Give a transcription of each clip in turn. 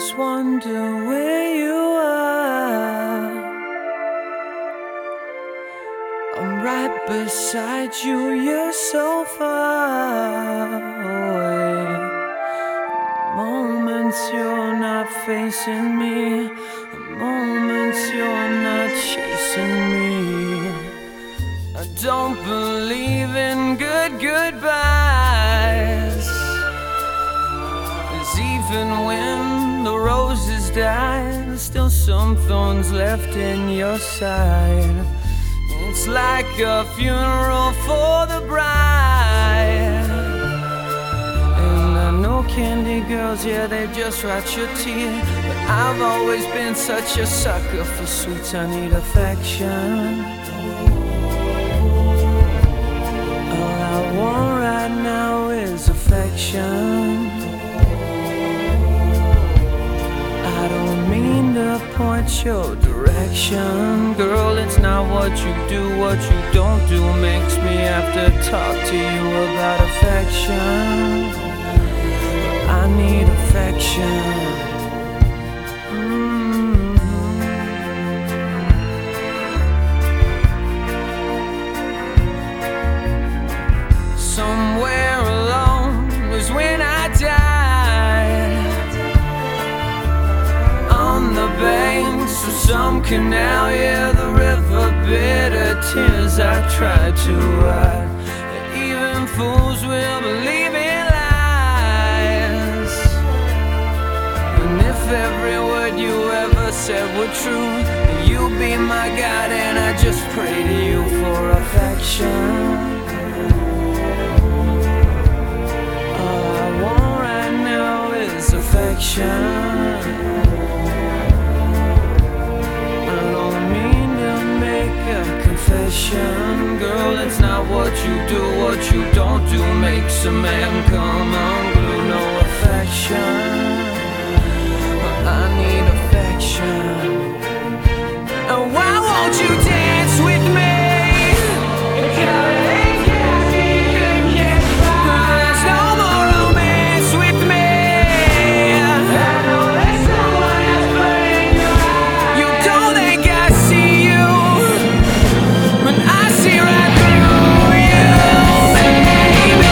always wonder where you are. I'm right beside you, you're so far away. Moments you're not facing me, moments you're not chasing me. I don't believe in goodbyes, 'cause even when the roses die, there's still some thorns left in your side. It's like a funeral for the bride. And I know candy girls, yeah, they just write your tears, but I've always been such a sucker for sweets. I need affection. All I want right now is affection. I don't mean to point your direction, girl, it's not what you do. What you don't do makes me have to talk to you about affection. I need affection. Somewhere alone is when I die, on the banks of some canal, yeah, the river bitter tears I tried to hide. Even fools will believe in lies, and if every word you ever said were true, you'd be my God, and I just pray to you for affection. All I want right now is affection. Girl, it's not what you do. What you don't do makes a man come unglued. No affection, I need affection. And why won't you dance with me? There's no more romance with me. You don't think I see you, but I see right through you, baby.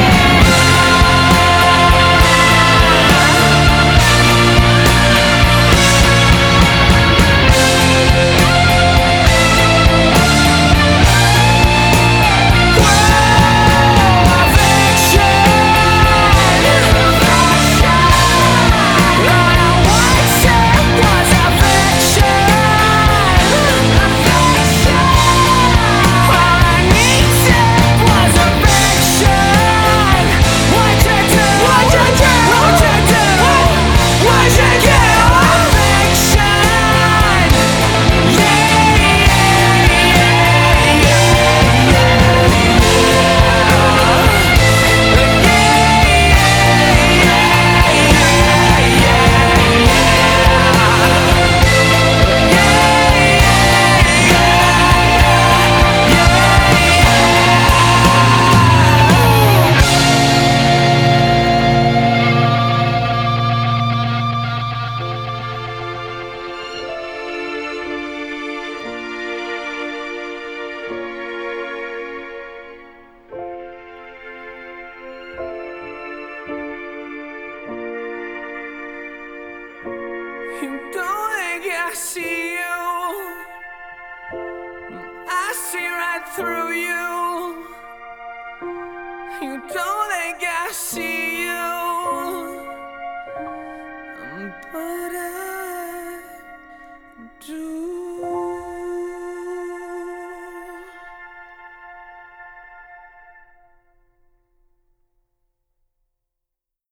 You don't think I see you, I see right through you. You don't think I see you.